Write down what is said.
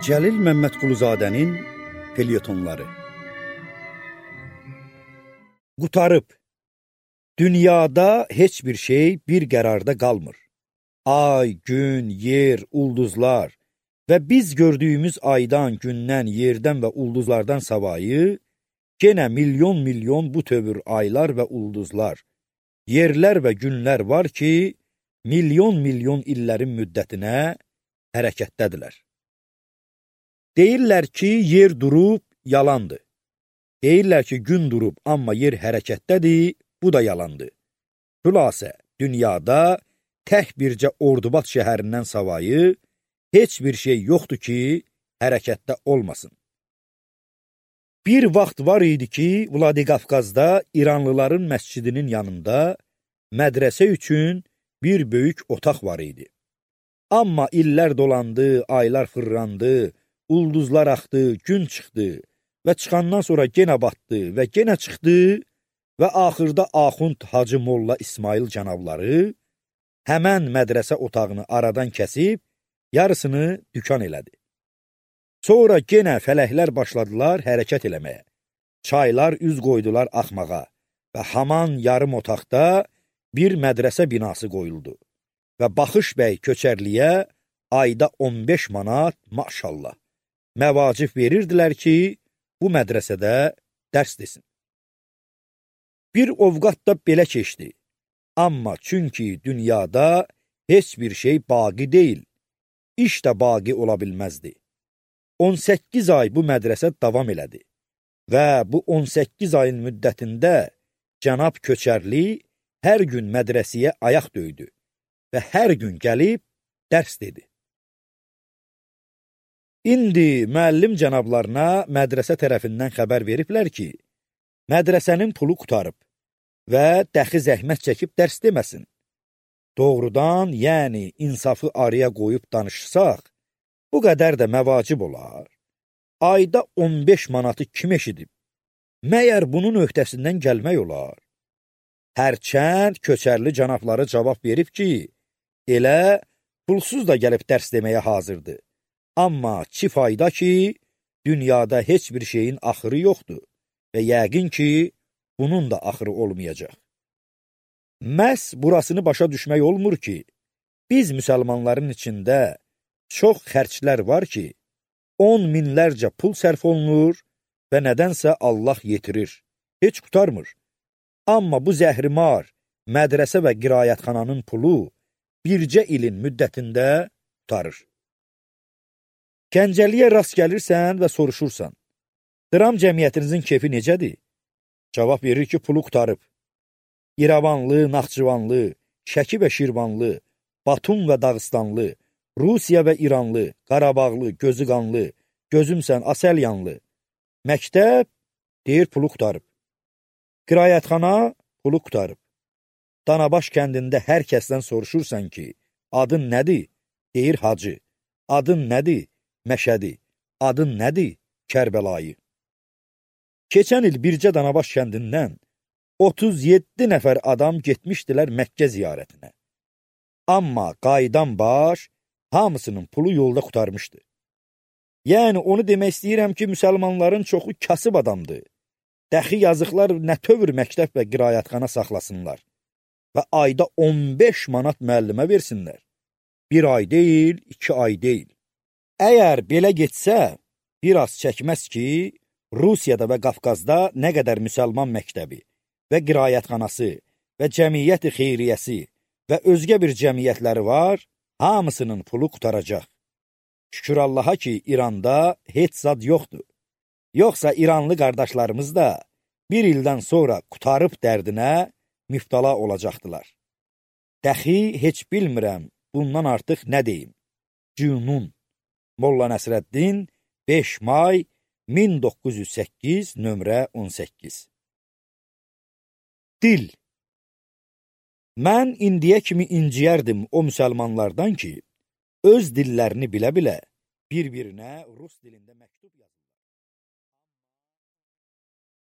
Cəlil Məmmədquluzadənin felyetonları. Qutarıb. Dünyada heç bir şey bir qərarda qalmır. Ay, gün, yer, ulduzlar və biz gördüyümüz aydan, gündən, yerdən və ulduzlardan savayı, genə milyon bu tövür aylar və ulduzlar, yerlər və günlər var ki, milyon illərin müddətinə hərəkətdədirlər. Deyirlər ki, yer durub, yalandır. Deyirlər ki, gün durub, amma yer hərəkətdədir, bu da yalandır. Xülasə, dünyada tək bircə Ordubad şəhərindən savayı heç bir şey yoxdur ki, hərəkətdə olmasın. Bir vaxt var idi ki, Vladikavkazda İranlıların məscidinin yanında mədrəsə üçün bir böyük otaq var idi. Amma illər dolandı, aylar fırlandı, ulduzlar axdı, gün çıxdı və çıxandan sonra genə batdı və genə çıxdı və axırda Axund Hacı Molla İsmail cənabları həmən mədrəsə otağını aradan kəsib, yarısını dükan elədi. Sonra genə fələklər başladılar hərəkət eləməyə. Çaylar üz qoydular axmağa və haman yarım otaqda bir mədrəsə binası qoyuldu. Və Baxış bəy Köçərliyə ayda 15 manat, maşallah, məvacib verirdilər ki, bu mədrəsədə dərs desin. Bir ovqat da belə keçdi. Amma çünki dünyada heç bir şey baqi deyil, iş də baqi ola bilməzdi. 18 ay bu mədrəsə davam elədi və bu 18 ayın müddətində cənab Köçərli hər gün mədrəsiyə ayaq döydü və hər gün gəlib dərs dedi. İndi müəllim cənablarına mədrəsə tərəfindən xəbər veriblər ki, mədrəsənin pulu qutarıb və dəxi zəhmət çəkib dərs deməsin. Doğrudan, yəni insafı araya qoyub danışsaq, bu qədər də məvacib olar. Ayda 15 manatı kim eşidib? Məyər bunun öhdəsindən gəlmək olar? Hərçənd Köçərli cənabları cavab verib ki, elə pulsuz da gəlib dərs deməyə hazırdır. Amma çi fayda ki, dünyada heç bir şeyin axırı yoxdur və yəqin ki, bunun da axırı olmayacaq. Məhz burasını başa düşmək olmur ki, biz müsəlmanların içində çox xərclər var ki, 10 minlərcə pul sərf olunur və nədənsə Allah yetirir, heç qutarmır. Amma bu zəhrimar, mədrəsə və qiraətxananın pulu bircə ilin müddətində qutarır. Gəncəliyə rast gəlirsən və soruşursan, dram cəmiyyətinizin kefi necədir? Cavab verir ki, pulu qutarıb. İrəvanlı, Naxçıvanlı, Şəki və Şirvanlı, Batum və Dağıstanlı, Rusiya və İranlı, Qarabağlı, Gözüqanlı, Gözümsən, Asəlyanlı. Məktəb, deyir, pulu qutarıb. Qiraətxana, pulu qutarıb. Danabaş kəndində hər kəsdən soruşursan ki, adın nədir? Deyir, Hacı. Adın nədir? Məşədi. Adın nədir? Kərbəlayı. Keçən il bircə Danabaş kəndindən 37 nəfər adam getmişdilər Məkkə ziyarətinə. Amma qaydan baş hamısının pulu yolda qutarmışdı. Yəni onu demək istəyirəm ki, müsəlmanların çoxu kasıb adamdır. Dəxi yazıqlar nə tövür məktəb və qiraətxana saxlasınlar və ayda 15 manat müəllimə versinlər. Bir ay deyil, 2 ay deyil. Əgər belə getsə, biraz çəkməz ki, Rusiyada və Qafqazda nə qədər müsəlman məktəbi və qiraətxanası və cəmiyyət-i xeyriyyəsi və özgə bir cəmiyyətləri var, hamısının pulu qutaracaq. Şükür Allaha ki, İranda heç zad yoxdur. Yoxsa İranlı qardaşlarımız da bir ildən sonra qutarıb dərdinə müftala olacaqdılar. Dəxi heç bilmirəm, bundan artıq nə deyim. Cünun. Molla Nəsrəddin, 5 may 1908, nömrə 18. Dil. Mən indiyə kimi inciyərdim o müsəlmanlardan ki, öz dillərini bilə-bilə bir-birinə rus dilində məktub yazır.